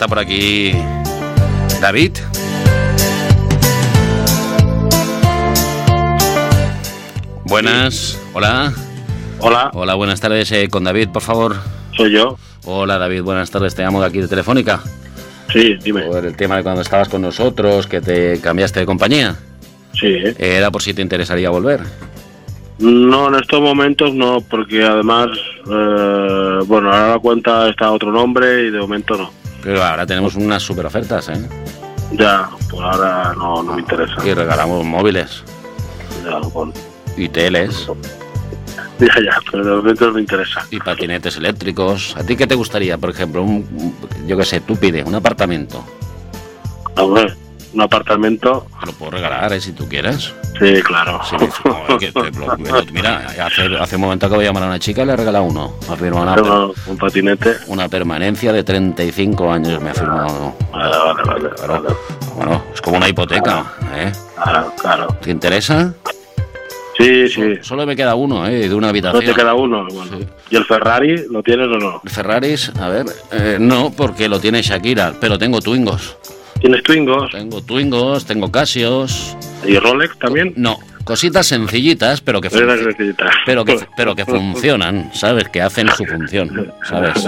está por aquí David. Buenas, hola. Hola. Hola, buenas tardes, con David, por favor. Soy yo. Hola, David, buenas tardes, te llamo de aquí de Telefónica. Sí, dime. Por el tema de cuando estabas con nosotros, que te cambiaste de compañía. Sí. Era por si te interesaría volver. No, en estos momentos no, porque además, ahora la cuenta está a otro nombre y de momento no. Pero ahora tenemos unas super ofertas, ¿eh? Ya, pues ahora no me interesa. Y regalamos móviles. Ya, bueno. Y teles. Ya, pero de momento no me interesa. Y patinetes eléctricos. ¿A ti qué te gustaría? Por ejemplo, yo qué sé, tú pides un apartamento. A ver, un apartamento. Te lo puedo regalar, si tú quieres. Sí, claro. Sí, mira, hace un momento acabo de llamar a una chica y le he regalado uno. Me ha firmado un patinete. Una permanencia de 35 años me ha firmado. Vale. Bueno, es como una hipoteca, ¿eh? Claro. ¿Te interesa? Sí. Solo me queda uno, de una habitación. ¿No te queda uno? Bueno. Sí. ¿Y el Ferrari lo tienes o no? El Ferrari, a ver, no, porque lo tiene Shakira, pero tengo Twingos. ¿Tienes Twingos? Tengo Twingos, tengo Casios. ¿Y Rolex también? No, cositas sencillitas, pero que funcionan, ¿sabes? Que hacen su función, ¿sabes?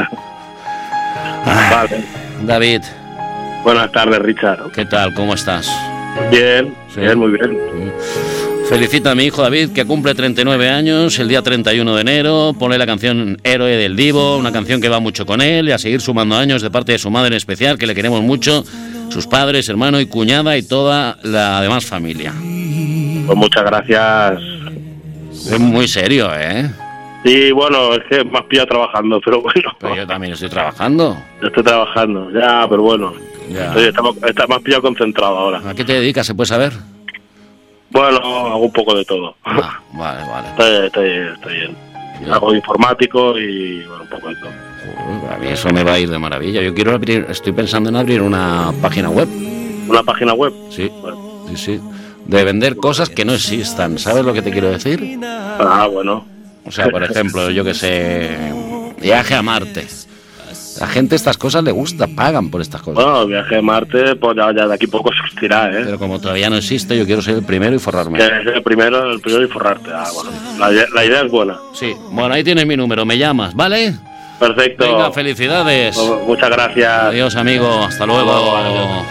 Vale. David. Buenas tardes, Richard. ¿Qué tal? ¿Cómo estás? Bien, ¿Sí? Bien, muy bien. Felicita a mi hijo David, que cumple 39 años el día 31 de enero. Ponle la canción Héroe del Divo, una canción que va mucho con él, y a seguir sumando años de parte de su madre en especial, que le queremos mucho, sus padres, hermano y cuñada y toda la demás familia. Pues muchas gracias. Es muy serio, ¿eh? Sí, bueno, es que me has pillado trabajando, pero bueno. Pero yo también estoy trabajando. Yo estoy trabajando, ya, pero bueno. Ya. Me has pillado concentrado ahora. ¿A qué te dedicas, se puede saber? Bueno, hago un poco de todo. Vale. Estoy bien. Hago de informático y bueno, un poco de todo. A mí eso me va a ir de maravilla. Yo estoy pensando en abrir una página web. ¿Una página web? Sí, bueno. Sí. De vender cosas que no existan. ¿Sabes lo que te quiero decir? Bueno. O sea, por ejemplo, yo que sé, viaje a Marte. La gente estas cosas le gusta, pagan por estas cosas. Bueno, viaje a Marte, pues ya de aquí poco existirá, ¿eh? Pero como todavía no existe, yo quiero ser el primero y forrarme. El primero y forrarte. Bueno, la idea es buena. Sí, bueno, ahí tienes mi número, me llamas, ¿vale? Perfecto. Venga, felicidades. Muchas gracias. Adiós, amigo, hasta luego. Adiós.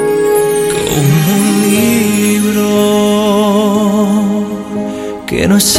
Como un libro que no es